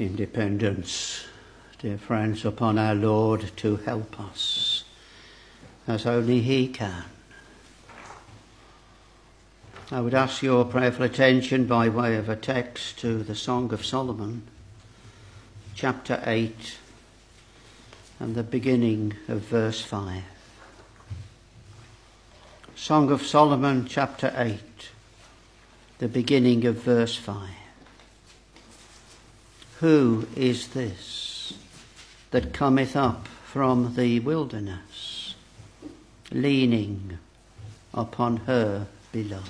in dependence, dear friends, upon our Lord to help us as only He can. I would ask your prayerful attention by way of a text to the Song of Solomon, chapter 8, and the beginning of verse 5. Song of Solomon, chapter 8, the beginning of verse 5. Who is this that cometh up from the wilderness, leaning upon her beloved?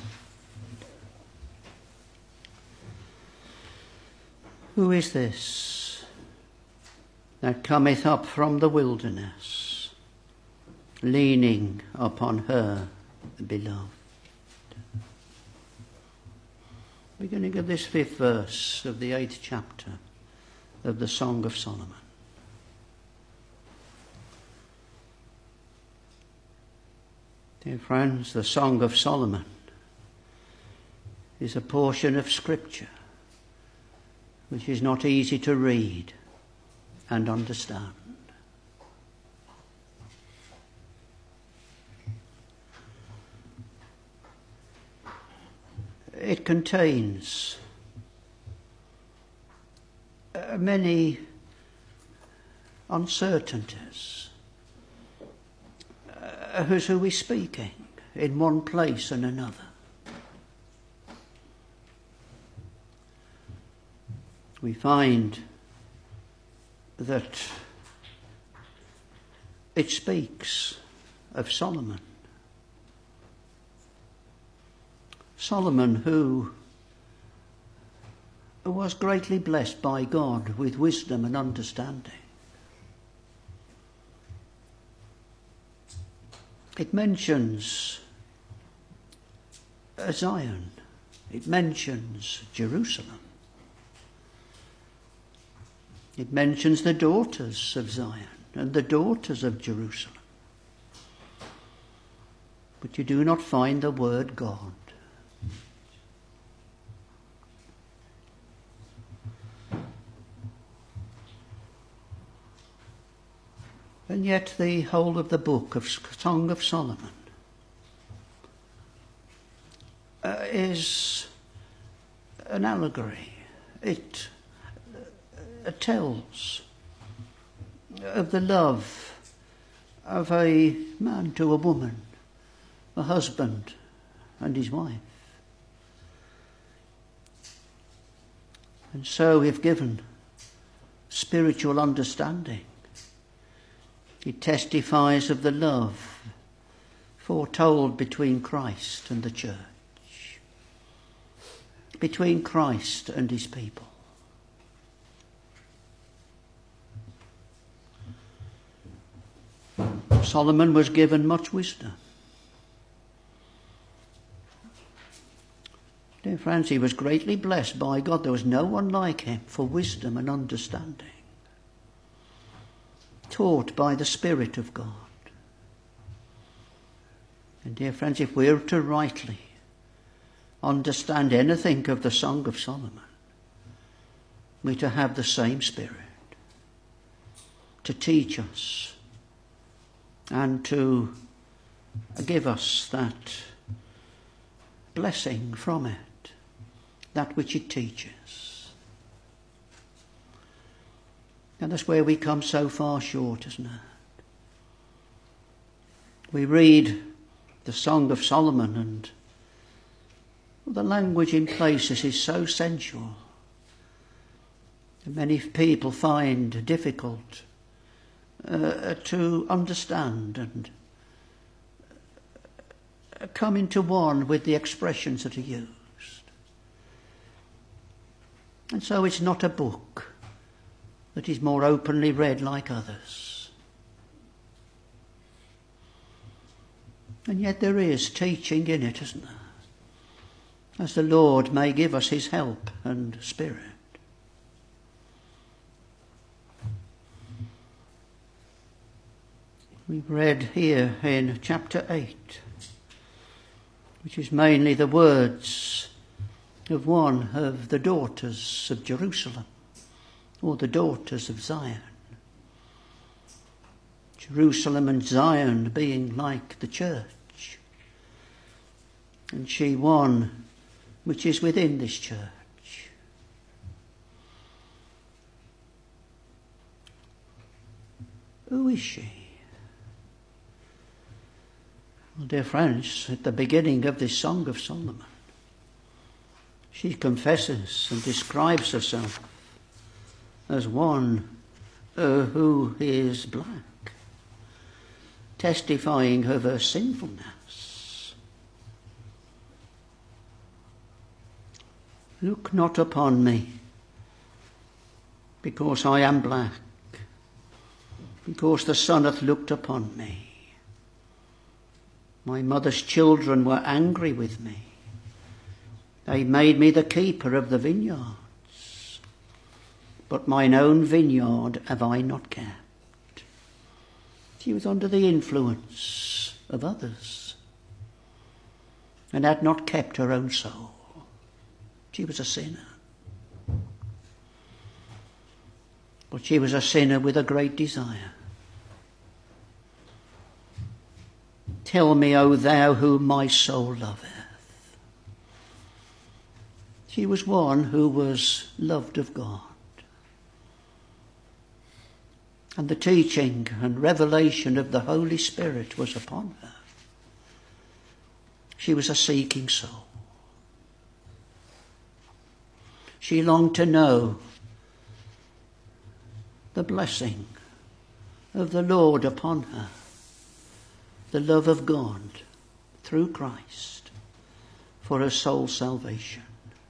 Who is this that cometh up from the wilderness, leaning upon her beloved? Beginning of this 5th verse of the 8th chapter of the Song of Solomon. Dear friends, the Song of Solomon is a portion of Scripture which is not easy to read and understand. It contains many uncertainties. Who's who is speaking in one place and another? We find that it speaks of Solomon. Solomon, who was greatly blessed by God with wisdom and understanding. It mentions Zion. It mentions Jerusalem. It mentions the daughters of Zion and the daughters of Jerusalem. But you do not find the word God. And yet the whole of the book of Song of Solomon is an allegory. It tells of the love of a man to a woman, a husband and his wife. And so if given spiritual understanding, it testifies of the love foretold between Christ and the church, between Christ and his people. Solomon was given much wisdom. Dear friends, he was greatly blessed by God. There was no one like him for wisdom and understanding, taught by the Spirit of God. And dear friends, if we're to rightly understand anything of the Song of Solomon, we're to have the same Spirit to teach us and to give us that blessing from it, that which it teaches. And that's where we come so far short, isn't it? We read the Song of Solomon and the language in places is so sensual. Many people find difficult to understand and come into one with the expressions that are used. And so it's not a book that is more openly read like others. And yet there is teaching in it, isn't there? As the Lord may give us his help and Spirit. We've read here in chapter 8, which is mainly the words of one of the daughters of Jerusalem, or the daughters of Zion. Jerusalem and Zion being like the church, and she one which is within this church. Who is she? Well, dear friends, at the beginning of this Song of Solomon, she confesses and describes herself as one who is black, testifying of her sinfulness. Look not upon me, because I am black, because the sun hath looked upon me. My mother's children were angry with me. They made me the keeper of the vineyards, but mine own vineyard have I not kept. She was under the influence of others and had not kept her own soul. She was a sinner. But she was a sinner with a great desire. Tell me, O thou whom my soul loveth. She was one who was loved of God. And the teaching and revelation of the Holy Spirit was upon her. She was a seeking soul. She longed to know the blessing of the Lord upon her, the love of God through Christ for her soul's salvation.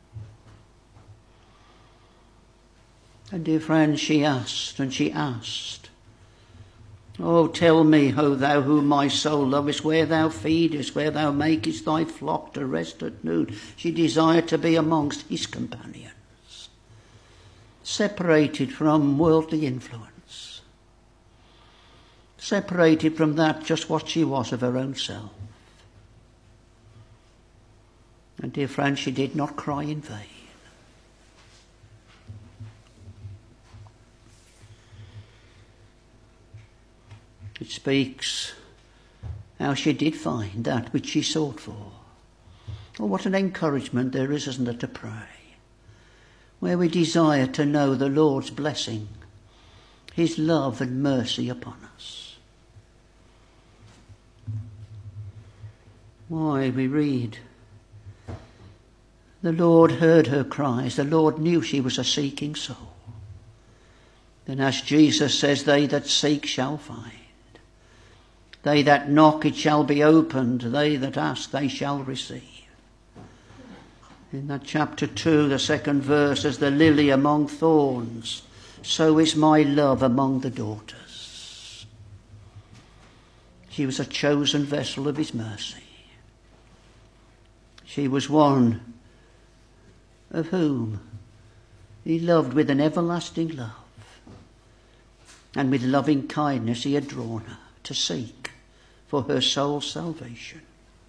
And dear friends, she asked, Oh, tell me, O thou whom my soul lovest, where thou feedest, where thou makest thy flock to rest at noon. She desired to be amongst his companions, separated from worldly influence, separated from that just what she was of her own self. And dear friends, she did not cry in vain. It speaks how she did find that which she sought for. Oh, what an encouragement there is, isn't there, to pray, where we desire to know the Lord's blessing, his love and mercy upon us. Why, we read, the Lord heard her cries. The Lord knew she was a seeking soul. Then as Jesus says, they that seek shall find. They that knock, it shall be opened. They that ask, they shall receive. In that chapter 2, the second verse, as the lily among thorns, so is my love among the daughters. She was a chosen vessel of his mercy. She was one of whom he loved with an everlasting love. And with loving kindness he had drawn her to seek for her soul's salvation.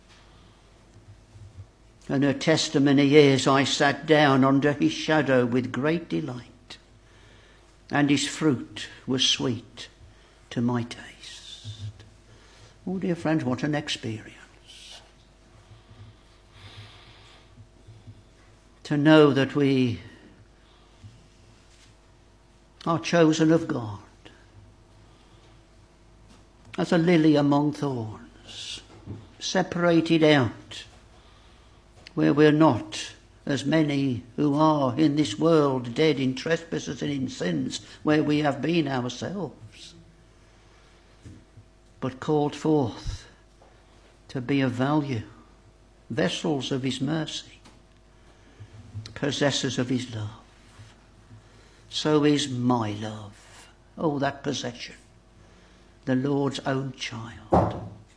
And her testimony is, I sat down under his shadow with great delight, and his fruit was sweet to my taste. Oh, dear friends, what an experience. To know that we are chosen of God, as a lily among thorns, separated out, where we're not as many who are in this world, dead in trespasses and in sins, where we have been ourselves, but called forth to be of value, vessels of his mercy, possessors of his love. So is my love, oh, that possession, the Lord's own child.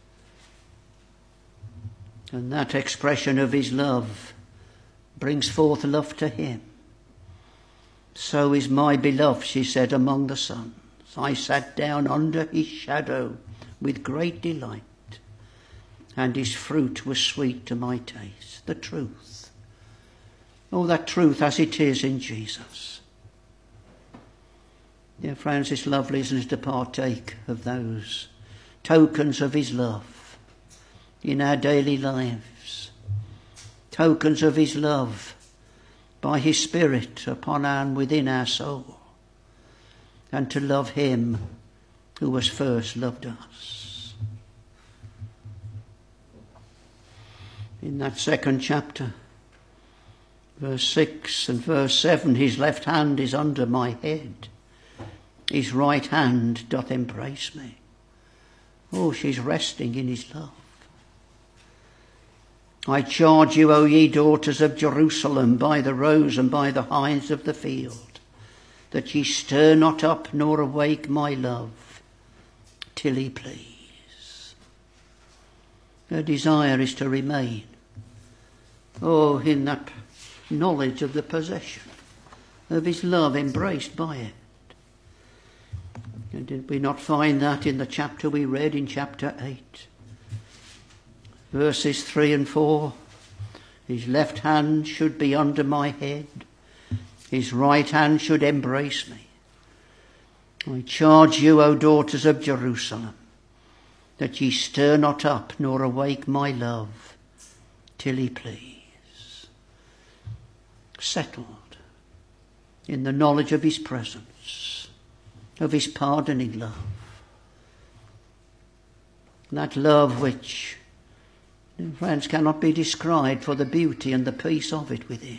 And that expression of his love brings forth love to him. So is my beloved, she said, among the sons. I sat down under his shadow with great delight, and his fruit was sweet to my taste. The truth. Oh, that truth as it is in Jesus. Dear friends, it's lovely, isn't it, to partake of those tokens of his love in our daily lives. Tokens of his love by his Spirit upon and within our soul. And to love him who has first loved us. In that second chapter, verse 6 and verse 7, his left hand is under my head. His right hand doth embrace me. Oh, she's resting in his love. I charge you, O ye daughters of Jerusalem, by the roes and by the hinds of the field, that ye stir not up nor awake my love, till he please. Her desire is to remain, in that knowledge of the possession of his love, embraced by it. And did we not find that in the chapter we read in chapter 8? Verses 3 and 4. His left hand should be under my head. His right hand should embrace me. I charge you, O daughters of Jerusalem, that ye stir not up nor awake my love, till he please. Settled in the knowledge of his presence, of his pardoning love. That love which, friends, cannot be described for the beauty and the peace of it within.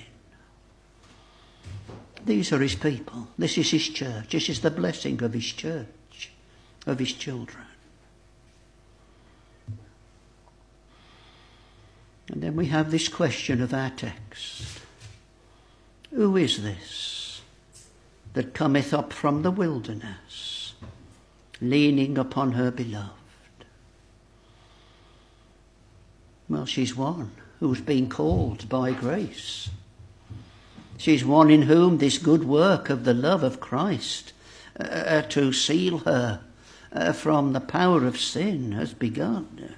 These are his people. This is his church. This is the blessing of his church, of his children. And then we have this question of our text. Who is this that cometh up from the wilderness, leaning upon her beloved? Well, she's one who's been called by grace. She's one in whom this good work of the love of Christ to seal her from the power of sin has begun.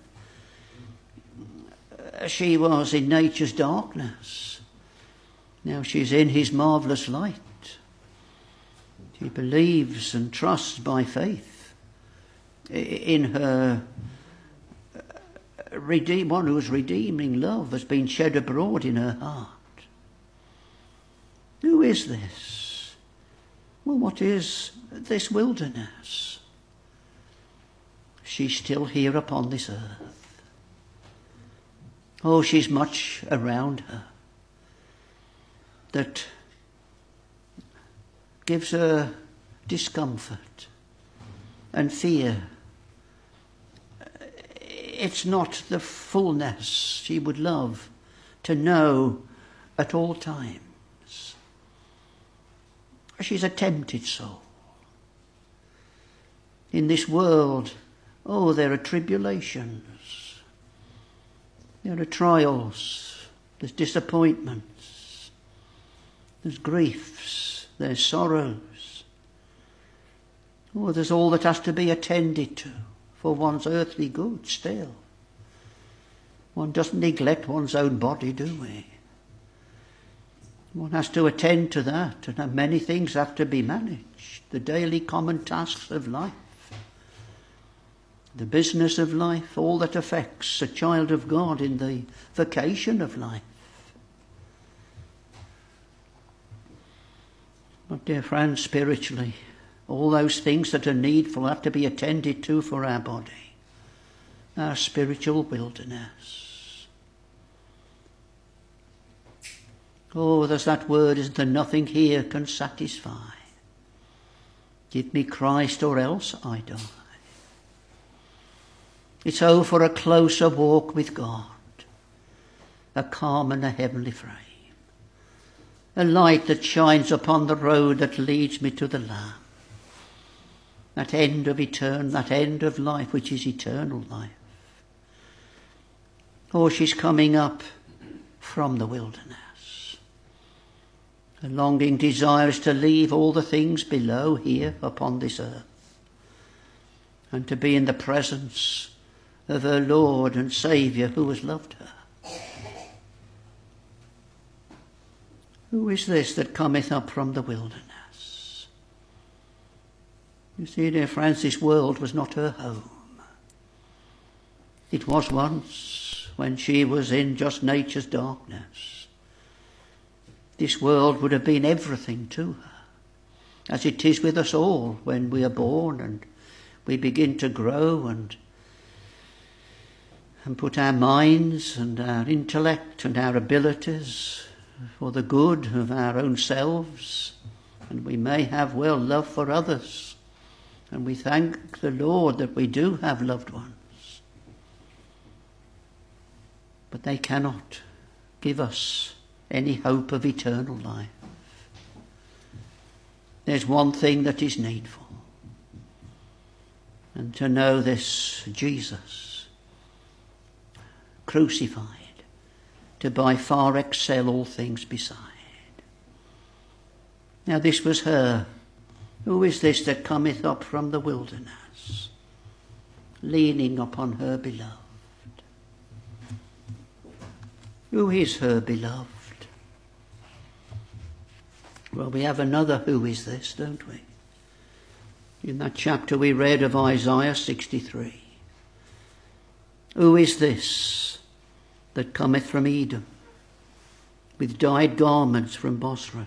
She was in nature's darkness. Now she's in his marvellous light. She believes and trusts by faith in her one whose redeeming love has been shed abroad in her heart. Who is this? Well, what is this wilderness? She's still here upon this earth. Oh, she's much around her that gives her discomfort and fear. It's not the fullness she would love to know at all times. She's a tempted soul. In this world, there are tribulations, there are trials, there's disappointments, there's griefs, there's sorrows. There's all that has to be attended to for one's earthly good still. One doesn't neglect one's own body, do we? One has to attend to that, and many things have to be managed. The daily common tasks of life, the business of life, all that affects a child of God in the vocation of life. But dear friends, spiritually, all those things that are needful have to be attended to for our body, our spiritual wilderness. There's that word, isn't there? Nothing here can satisfy. Give me Christ or else I die. It's for a closer walk with God, a calm and a heavenly frame, a light that shines upon the road that leads me to the Lamb, that end of life which is eternal life. She's coming up from the wilderness. A longing desire is to leave all the things below here upon this earth and to be in the presence of her Lord and Saviour who has loved her. Who is this that cometh up from the wilderness? You see, dear friends, this world was not her home. It was once when she was in just nature's darkness. This world would have been everything to her, as it is with us all when we are born and we begin to grow and put our minds and our intellect and our abilities for the good of our own selves, and we may have love for others, and we thank the Lord that we do have loved ones. But they cannot give us any hope of eternal life. There's one thing that is needful, and to know this Jesus crucified, to by far excel all things beside. Now this was her. Who is this that cometh up from the wilderness, leaning upon her beloved? Who is her beloved? Well, we have another who is this, don't we? In that chapter we read of Isaiah 63. Who is this that cometh from Edom, with dyed garments from Bosra?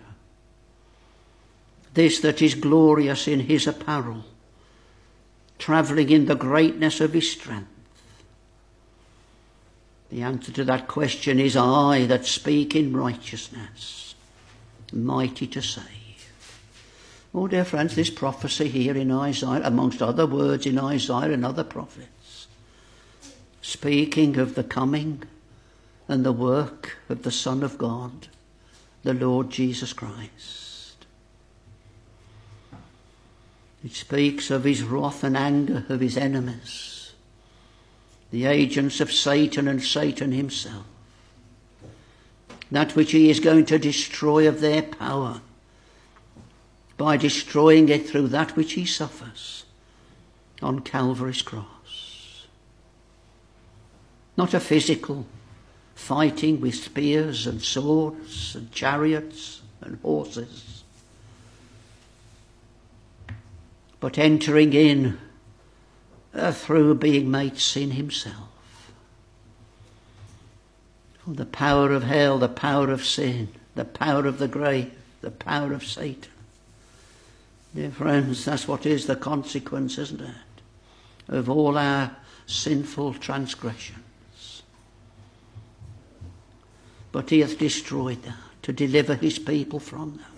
This that is glorious in his apparel, travelling in the greatness of his strength. The answer to that question is, I that speak in righteousness, mighty to save. Oh, dear friends, this prophecy here in Isaiah, amongst other words in Isaiah and other prophets, speaking of the coming and the work of the Son of God, the Lord Jesus Christ. It speaks of his wrath and anger of his enemies, the agents of Satan and Satan himself, that which he is going to destroy of their power by destroying it through that which he suffers on Calvary's cross. Not a physical fighting with spears and swords and chariots and horses, but entering in through being made sin himself. For the power of hell, the power of sin, the power of the grave, the power of Satan. Dear friends, that's what is the consequence, isn't it, of all our sinful transgressions. But he hath destroyed that to deliver his people from them.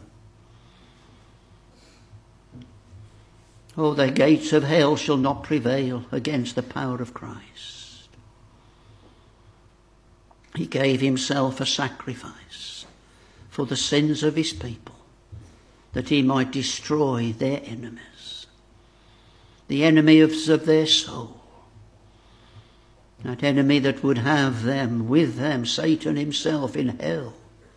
Oh, the gates of hell shall not prevail against the power of Christ. He gave himself a sacrifice for the sins of his people, that he might destroy their enemies, the enemies of their soul, that enemy that would have them with them, Satan himself in hell.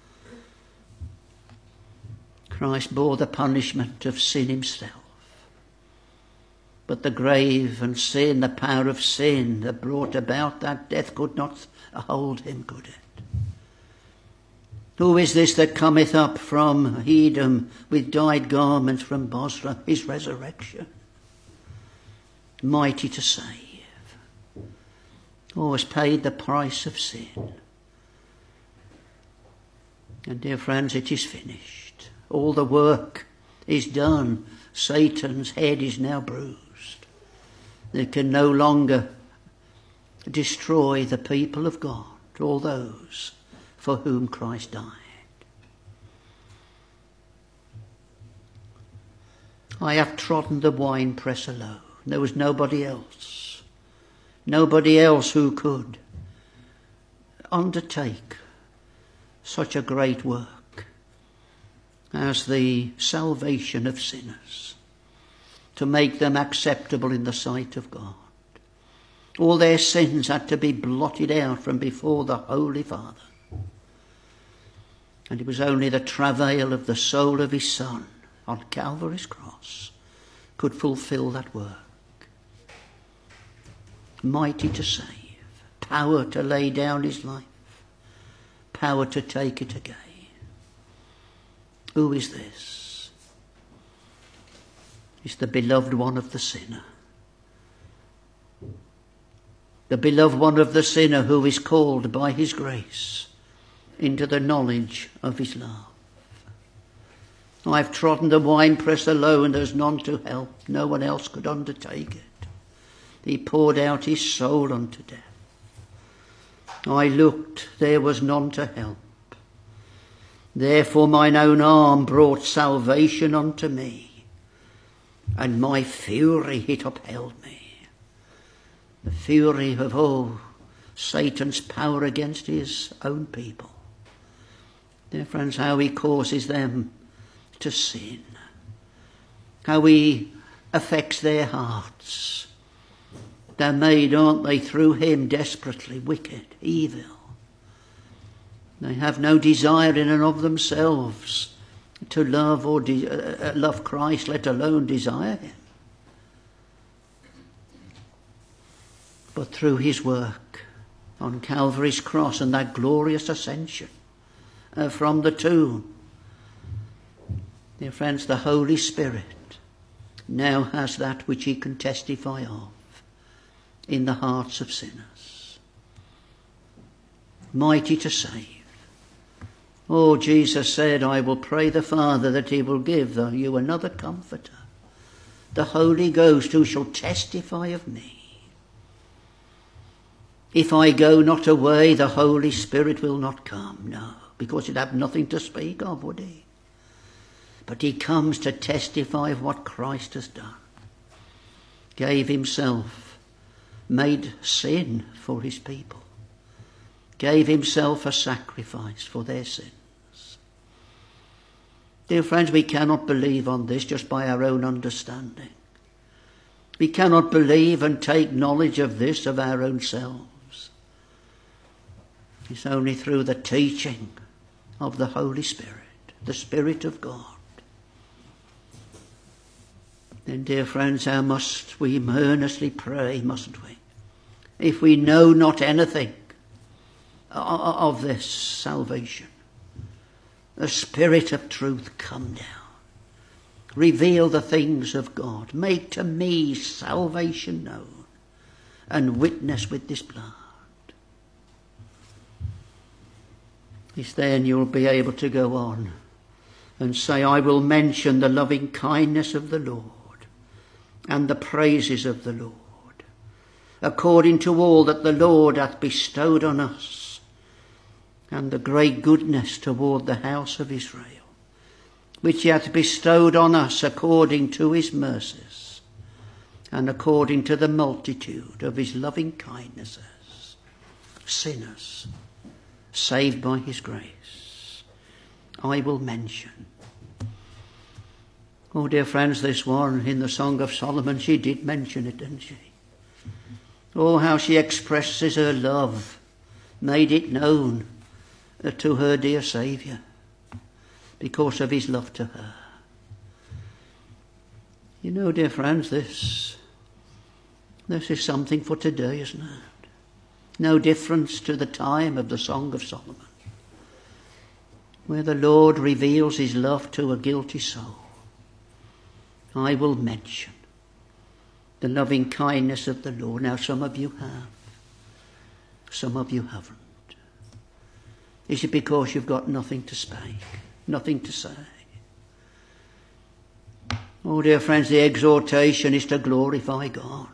Christ bore the punishment of sin himself. But the grave and sin, the power of sin that brought about that death could not hold him, could it? Who is this that cometh up from Edom with dyed garments from Bosra? His resurrection. Mighty to save. Who has paid the price of sin. And dear friends, it is finished. All the work is done. Satan's head is now bruised. They can no longer destroy the people of God, all those for whom Christ died. I have trodden the winepress alone. There was nobody else who could undertake such a great work as the salvation of sinners, to make them acceptable in the sight of God. All their sins had to be blotted out from before the Holy Father. And it was only the travail of the soul of his Son on Calvary's cross could fulfill that work. Mighty to save, power to lay down his life, power to take it again. Who is this? is the beloved one of the sinner. The beloved one of the sinner who is called by his grace into the knowledge of his love. I've trodden the winepress alone, there's none to help, no one else could undertake it. He poured out his soul unto death. I looked, there was none to help. Therefore mine own arm brought salvation unto me, and my fury it upheld me. The fury of Satan's power against his own people. Dear friends, how he causes them to sin, how he affects their hearts. They're made, aren't they, through him desperately wicked, evil. They have no desire in and of themselves to love or love Christ, let alone desire him. But through his work on Calvary's cross and that glorious ascension from the tomb, dear friends, the Holy Spirit now has that which he can testify of in the hearts of sinners. Mighty to save. Oh, Jesus said, I will pray the Father that he will give you another comforter, the Holy Ghost, who shall testify of me. If I go not away, the Holy Spirit will not come. No, because he'd have nothing to speak of, would he? But he comes to testify of what Christ has done. Gave himself, made sin for his people. Gave himself a sacrifice for their sins. Dear friends, we cannot believe on this just by our own understanding. We cannot believe and take knowledge of this of our own selves. It's only through the teaching of the Holy Spirit, the Spirit of God. Then, dear friends, how must we earnestly pray, mustn't we? If we know not anything of this salvation, the Spirit of truth come down. Reveal the things of God. Make to me salvation known, and witness with this blood. It's then you'll be able to go on and say, I will mention the loving kindness of the Lord and the praises of the Lord, according to all that the Lord hath bestowed on us, and the great goodness toward the house of Israel, which he hath bestowed on us according to his mercies, and according to the multitude of his loving kindnesses, sinners saved by his grace. I will mention. Oh, dear friends, this one in the Song of Solomon, she did mention it, didn't she? Oh, how she expresses her love, made it known to her dear Saviour because of his love to her. You know, dear friends, this is something for today, isn't it? No difference to the time of the Song of Solomon, where the Lord reveals his love to a guilty soul. I will mention the loving kindness of the Lord. Now, some of you have, some of you haven't. Is it because you've got nothing to speak, nothing to say? Oh, dear friends, the exhortation is to glorify God.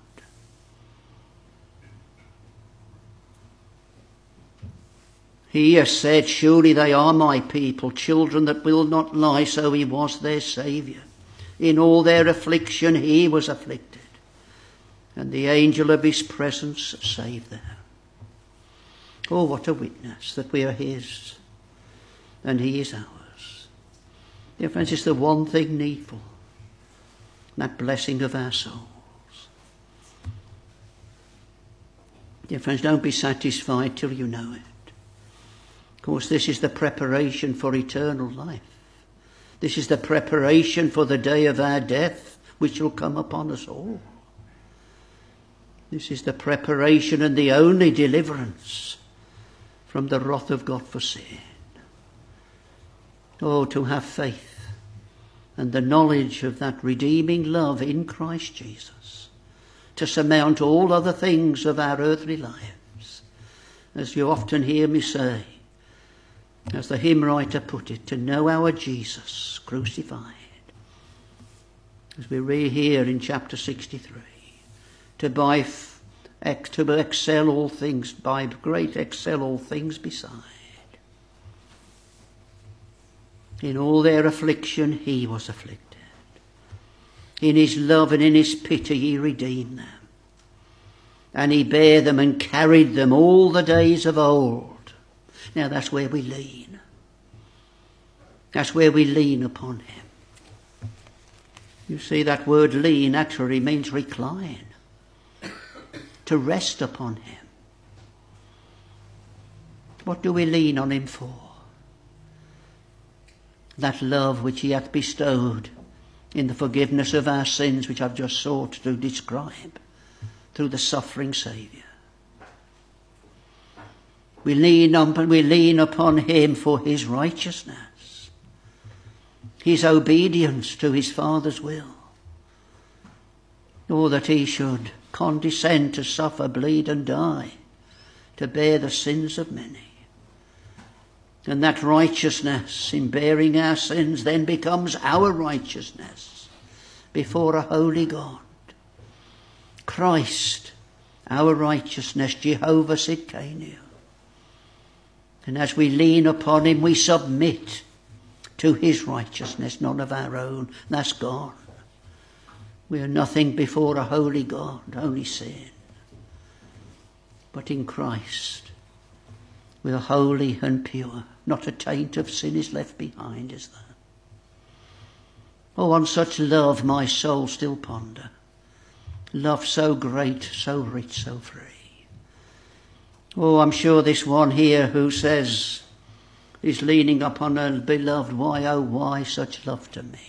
He has said, surely they are my people, children that will not lie, so he was their Saviour. In all their affliction he was afflicted, and the angel of his presence saved them. Oh, what a witness that we are his and he is ours. Dear friends, it's the one thing needful, that blessing of our souls. Dear friends, don't be satisfied till you know it. Of course, this is the preparation for eternal life. This is the preparation for the day of our death, which will come upon us all. This is the preparation and the only deliverance from the wrath of God for sin. Oh, to have faith and the knowledge of that redeeming love in Christ Jesus to surmount all other things of our earthly lives. As you often hear me say, as the hymn writer put it, to know our Jesus crucified. As we read here in chapter 63, to excel all things, by great excel all things beside. In all their affliction he was afflicted. In his love and in his pity he redeemed them. And he bare them and carried them all the days of old. Now that's where we lean. That's where we lean upon him. You see, that word lean actually means recline. To rest upon him. What do we lean on him for? That love which he hath bestowed in the forgiveness of our sins, which I've just sought to describe through the suffering Saviour. We lean upon him for his righteousness, his obedience to his Father's will, or that he should condescend to suffer, bleed and die, to bear the sins of many. And that righteousness in bearing our sins then becomes our righteousness before a holy God. Christ, our righteousness, Jehovah Sidkenu. And as we lean upon him, we submit to his righteousness, none of our own. That's gone. We are nothing before a holy God, only sin. But in Christ, we are holy and pure. Not a taint of sin is left behind, is there? Oh, on such love my soul still ponder. Love so great, so rich, so free. Oh, I'm sure this one here who says, is leaning upon a beloved, why, oh, why such love to me?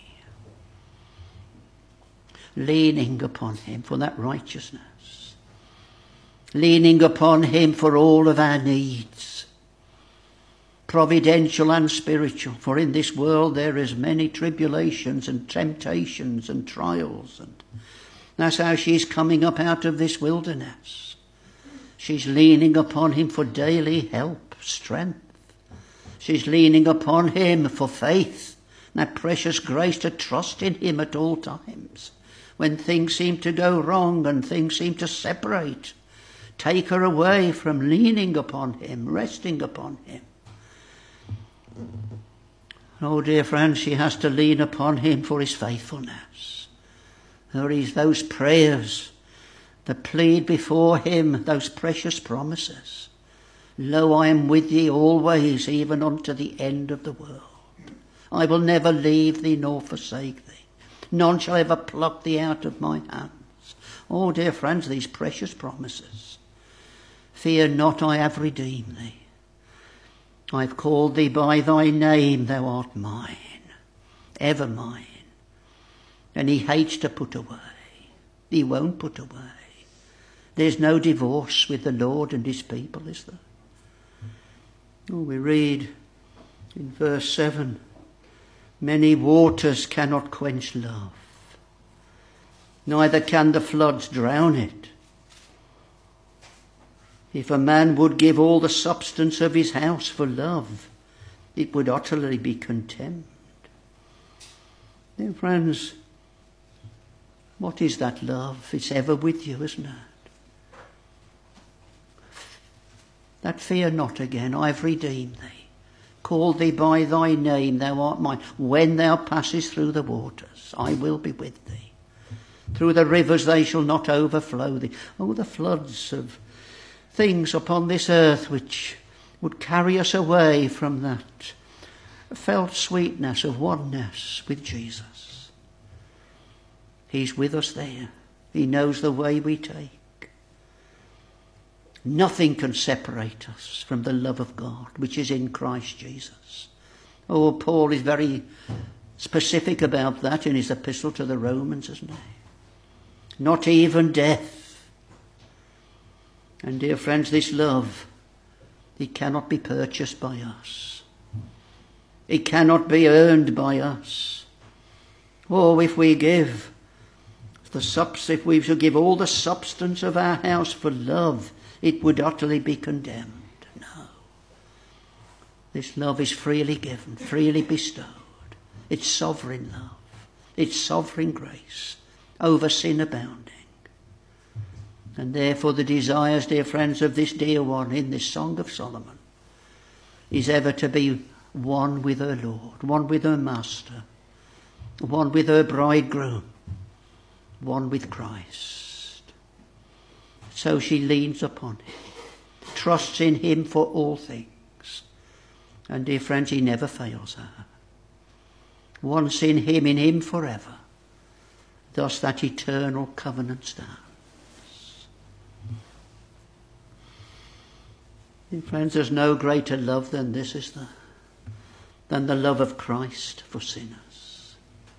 Leaning upon him for that righteousness. Leaning upon him for all of our needs. Providential and spiritual. For in this world there is many tribulations and temptations and trials. And that's how she's coming up out of this wilderness. She's leaning upon him for daily help, strength. She's leaning upon him for faith. That precious grace to trust in him at all times. When things seem to go wrong and things seem to separate, take her away from leaning upon him, resting upon him. Oh, dear friends, she has to lean upon him for his faithfulness. There is those prayers that plead before him those precious promises. Lo, I am with thee always, even unto the end of the world. I will never leave thee nor forsake thee. None shall ever pluck thee out of my hands. Oh, dear friends, these precious promises. Fear not, I have redeemed thee. I've called thee by thy name, thou art mine, ever mine. And he hates to put away. He won't put away. There's no divorce with the Lord and his people, is there? Oh, we read in verse 7, many waters cannot quench love, neither can the floods drown it. If a man would give all the substance of his house for love, it would utterly be contemned. Dear friends, what is that love? It's ever with you, isn't it? That fear not again, I've redeemed thee. Called thee by thy name, thou art mine. When thou passest through the waters, I will be with thee. Through the rivers they shall not overflow thee. Oh, the floods of things upon this earth which would carry us away from that felt sweetness of oneness with Jesus. He's with us there. He knows the way we take. Nothing can separate us from the love of God, which is in Christ Jesus. Oh, Paul is very specific about that in his epistle to the Romans, isn't he? Not even death. And dear friends, this love, it cannot be purchased by us. It cannot be earned by us. Oh, if we should give all the substance of our house for love, it would utterly be condemned. No. This love is freely given, freely bestowed. It's sovereign love. It's sovereign grace over sin abounding. And therefore the desires, dear friends, of this dear one in this Song of Solomon is ever to be one with her Lord, one with her Master, one with her bridegroom, one with Christ. So she leans upon him, trusts in him for all things. And dear friends, he never fails her. Once in him forever. Thus that eternal covenant stands. Dear friends, there's no greater love than this, is there? Than the love of Christ for sinners.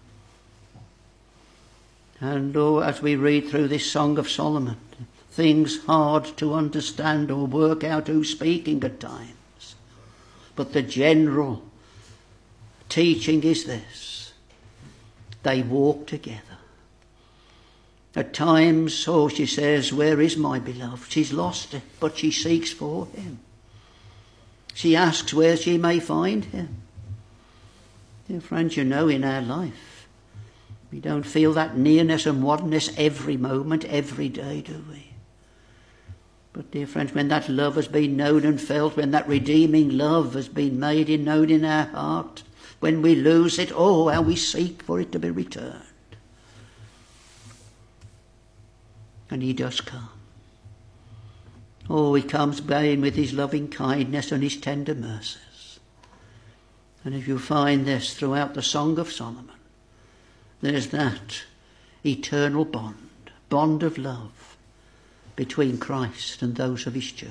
And as we read through this Song of Solomon, things hard to understand or work out who's speaking at times. But the general teaching is this: they walk together. At times, she says, where is my beloved? She's lost it, but she seeks for him. She asks where she may find him. Dear friends, in our life, we don't feel that nearness and oneness every moment, every day, do we? But dear friends, when that love has been known and felt, when that redeeming love has been made and known in our heart, when we lose it, how we seek for it to be returned. And he does come. He comes in with his loving kindness and his tender mercies. And if you find this throughout the Song of Solomon, there's that eternal bond of love between Christ and those of his church.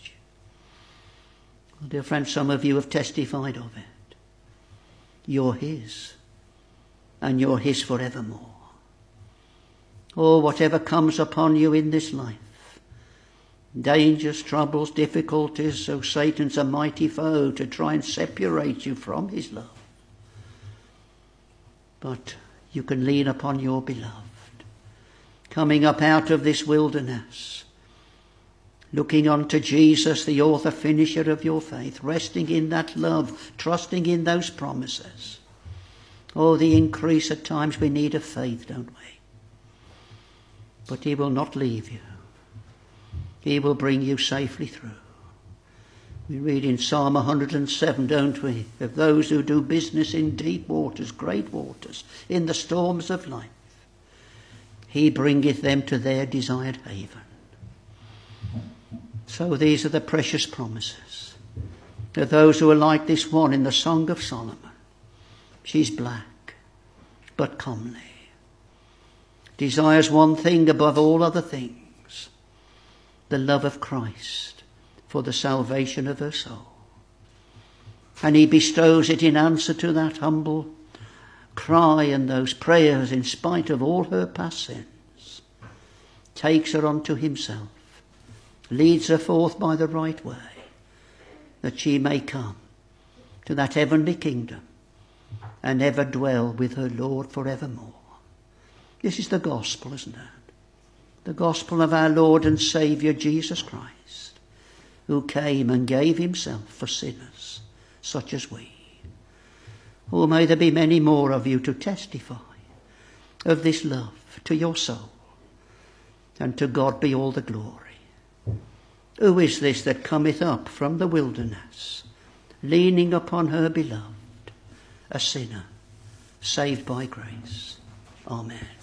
Well, dear friends, some of you have testified of it. You're his, and you're his forevermore. Whatever comes upon you in this life, dangers, troubles, difficulties, so Satan's a mighty foe to try and separate you from his love. But you can lean upon your beloved, coming up out of this wilderness, looking unto Jesus, the author, finisher of your faith, resting in that love, trusting in those promises. The increase at times we need of faith, don't we? But he will not leave you. He will bring you safely through. We read in Psalm 107, don't we, of those who do business in deep waters, great waters, in the storms of life. He bringeth them to their desired haven. So these are the precious promises of those who are like this one in the Song of Solomon. She's black, but comely. Desires one thing above all other things, the love of Christ for the salvation of her soul. And he bestows it in answer to that humble cry and those prayers in spite of all her past sins. Takes her unto himself, leads her forth by the right way, that she may come to that heavenly kingdom and ever dwell with her Lord forevermore. This is the gospel, isn't it? The gospel of our Lord and Saviour Jesus Christ, who came and gave himself for sinners such as we. May there be many more of you to testify of this love to your soul, and to God be all the glory. Who is this that cometh up from the wilderness, leaning upon her beloved, a sinner, saved by grace? Amen.